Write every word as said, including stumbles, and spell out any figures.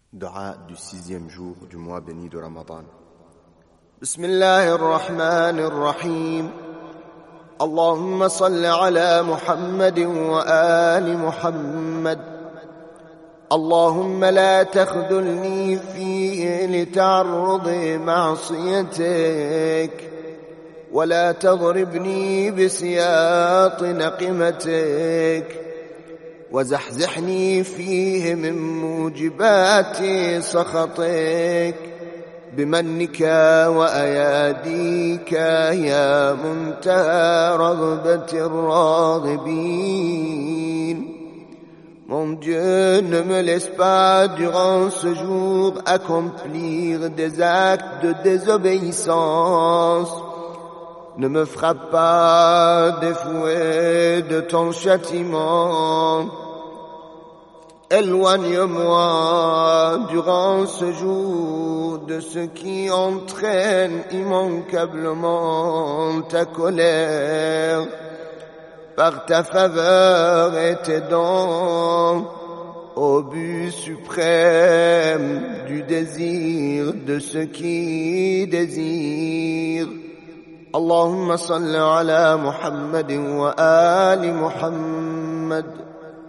Dua du sixième jour du mois béni de Ramadan. Bismillahirrahmanirrahim. Allahumma salli ala Muhammadin wa ali Muhammad. اللهم لا تخذلني فيه لتعرض معصيتك ولا تضربني بسياط نقمتك وزحزحني فيه من موجبات سخطك بمنك وأياديك يا منتهى رغبة الراغبين. Mon Dieu, ne me laisse pas durant ce jour accomplir des actes de désobéissance. Ne me frappe pas des fouets de ton châtiment. Éloigne-moi durant ce jour de ce qui entraîne immanquablement ta colère. Par ta faveur et tes dons, au but suprême du désir de ceux qui désirent. Allahumma salli ala Muhammadin wa ali Muhammad.